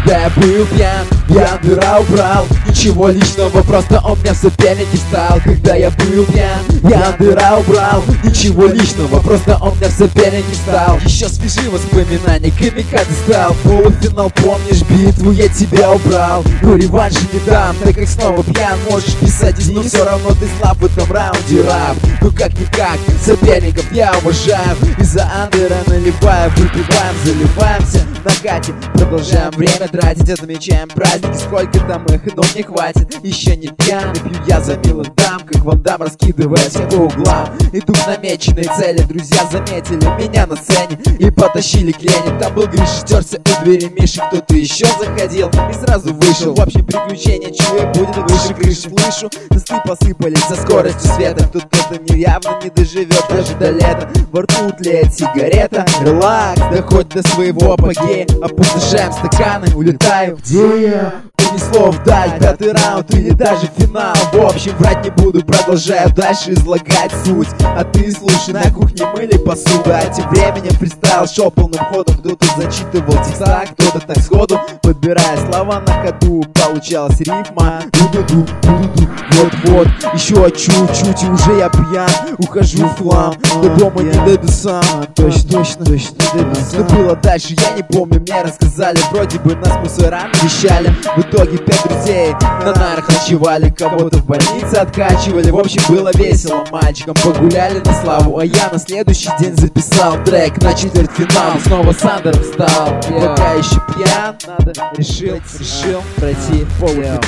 Когда я был пьян, я дыра убрал. Ничего личного, просто он меня в соперники встал. Когда я был пьян, я дыра убрал. Ничего личного, просто он меня в соперники встал. Еще свежи воспоминания, камикадзе стал. Полуфинал, помнишь, битву я тебя убрал. Но реванша не дам, так как снова пьян. Можешь писать, но все равно ты слаб в этом раунде рап. Ну как-никак, соперников я уважаю. Из-за андера наливаю, выпиваем, заливаемся на кате. Продолжаем время тратить, отмечаем праздники. Сколько там их, но мне хватит. Еще не пьяный, пью я за милых дам. Как Ван Дам, раскидывая всех по углам. Иду к намеченной цели, друзья заметили меня на сцене и потащили к Лене. Там был Гриша, терся у двери Миши. Кто-то еще заходил и сразу вышел. В общем, приключение чую, будет выше крыши. Слышу, тосты посыпались со скоростью света. Кто-то явно не доживет даже до лета. Во рту тлеет сигарета. Релакс, доходит до своего апогея. Опустошаем стаканы, улетаю. Где я? Унесло вдаль, пятый раунд или даже финал. В общем, врать не буду, продолжаю дальше излагать суть. А ты слушай, на кухне мыли посуду. А тем временем фристайл шел полным ходом. Кто-то зачитывал текста, кто-то так сходу, подбирая слова на ходу. Получалась рифма. Ду-ду-ду, ду-ду-ду, вот-вот. Еще чуть-чуть и уже я пьян. Ухожу в хлам, до дома не дойду сам. Точно не дойду сам. Что было дальше, я не помню, мне рассказали. Вроде бы нас мусорами вещали. В итоге 5 друзей на нарах ночевали. Кого-то в больнице откачивали. В общем, было весело, мальчикам погуляли на славу. А я на следующий день записал трек на четвертьфинал. Снова с андером встал. Пока еще пьян, решил пройти полуфинал.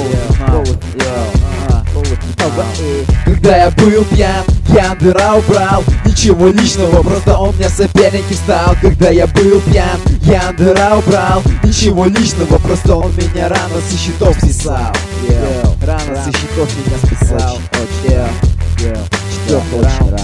Когда я был пьян, я андера убрал. Ничего личного, просто он меня в соперники встал. Когда я был пьян, я андера убрал. Ничего личного, просто он меня рано со счетов списал. Рано со счетов меня списал. Четвертый